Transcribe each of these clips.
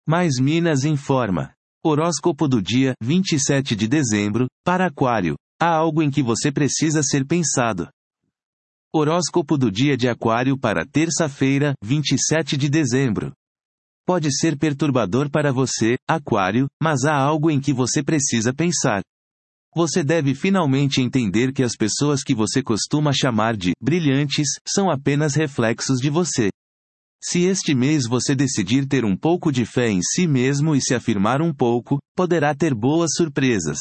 Mais Minas informa. Horóscopo do dia 27 de dezembro, para Aquário. Há algo em que você precisa ser pensado. Horóscopo do dia de Aquário para terça-feira, 27 de dezembro. Pode ser perturbador para você, Aquário, mas há algo em que você precisa pensar. Você deve finalmente entender que as pessoas que você costuma chamar de brilhantes são apenas reflexos de você. Se este mês você decidir ter um pouco de fé em si mesmo e se afirmar um pouco, poderá ter boas surpresas.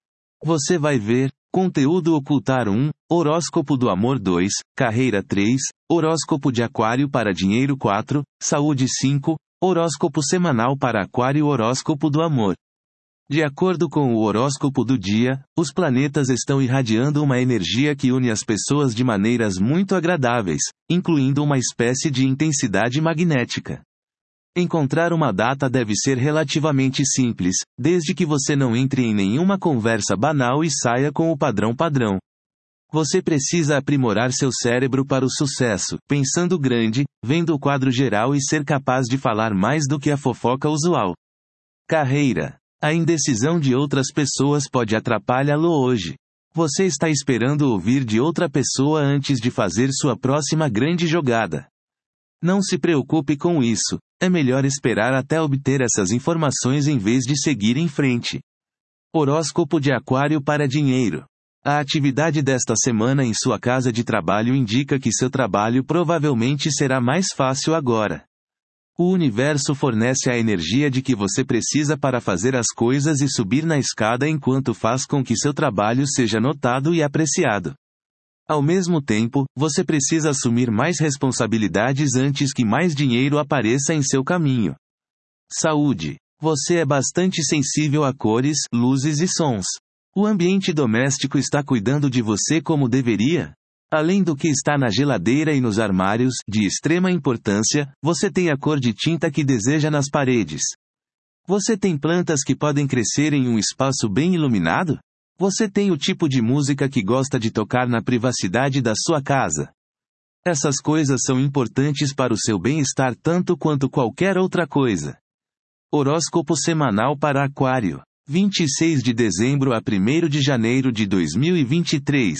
Você vai ver: conteúdo ocultar 1, horóscopo do amor 2, carreira 3, horóscopo de Aquário para dinheiro 4, saúde 5, horóscopo semanal para Aquário, horóscopo do amor. De acordo com o horóscopo do dia, os planetas estão irradiando uma energia que une as pessoas de maneiras muito agradáveis, incluindo uma espécie de intensidade magnética. Encontrar uma data deve ser relativamente simples, desde que você não entre em nenhuma conversa banal e saia com o padrão. Você precisa aprimorar seu cérebro para o sucesso, pensando grande, vendo o quadro geral e ser capaz de falar mais do que a fofoca usual. Carreira. A indecisão de outras pessoas pode atrapalhá-lo hoje. Você está esperando ouvir de outra pessoa antes de fazer sua próxima grande jogada. Não se preocupe com isso, é melhor esperar até obter essas informações em vez de seguir em frente. Horóscopo de Aquário para dinheiro. A atividade desta semana em sua casa de trabalho indica que seu trabalho provavelmente será mais fácil agora. O universo fornece a energia de que você precisa para fazer as coisas e subir na escada enquanto faz com que seu trabalho seja notado e apreciado. Ao mesmo tempo, você precisa assumir mais responsabilidades antes que mais dinheiro apareça em seu caminho. Saúde. Você é bastante sensível a cores, luzes e sons. O ambiente doméstico está cuidando de você como deveria? Além do que está na geladeira e nos armários, de extrema importância, você tem a cor de tinta que deseja nas paredes. Você tem plantas que podem crescer em um espaço bem iluminado? Você tem o tipo de música que gosta de tocar na privacidade da sua casa. Essas coisas são importantes para o seu bem-estar tanto quanto qualquer outra coisa. Horóscopo semanal para Aquário. 26 de dezembro a 1º de janeiro de 2023.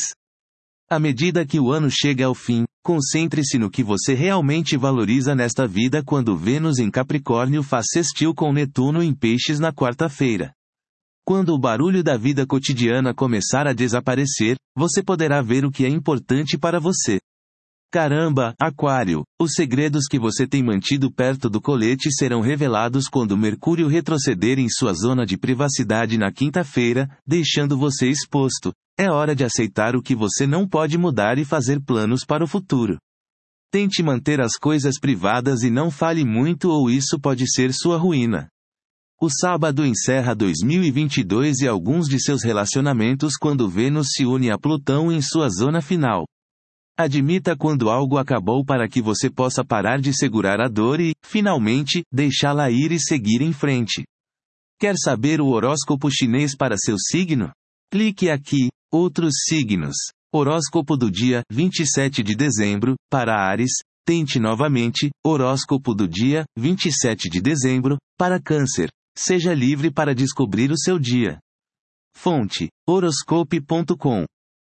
À medida que o ano chega ao fim, concentre-se no que você realmente valoriza nesta vida quando Vênus em Capricórnio faz sextil com Netuno em Peixes na quarta-feira. Quando o barulho da vida cotidiana começar a desaparecer, você poderá ver o que é importante para você. Caramba, Aquário, os segredos que você tem mantido perto do colete serão revelados quando Mercúrio retroceder em sua zona de privacidade na quinta-feira, deixando você exposto. É hora de aceitar o que você não pode mudar e fazer planos para o futuro. Tente manter as coisas privadas e não fale muito ou isso pode ser sua ruína. O sábado encerra 2022 e alguns de seus relacionamentos quando Vênus se une a Plutão em sua zona final. Admita quando algo acabou para que você possa parar de segurar a dor e, finalmente, deixá-la ir e seguir em frente. Quer saber o horóscopo chinês para seu signo? Clique aqui. Outros signos. Horóscopo do dia 27 de dezembro, para Áries. Tente novamente. Horóscopo do dia 27 de dezembro, para Câncer. Seja livre para descobrir o seu dia. Fonte: horoscope.com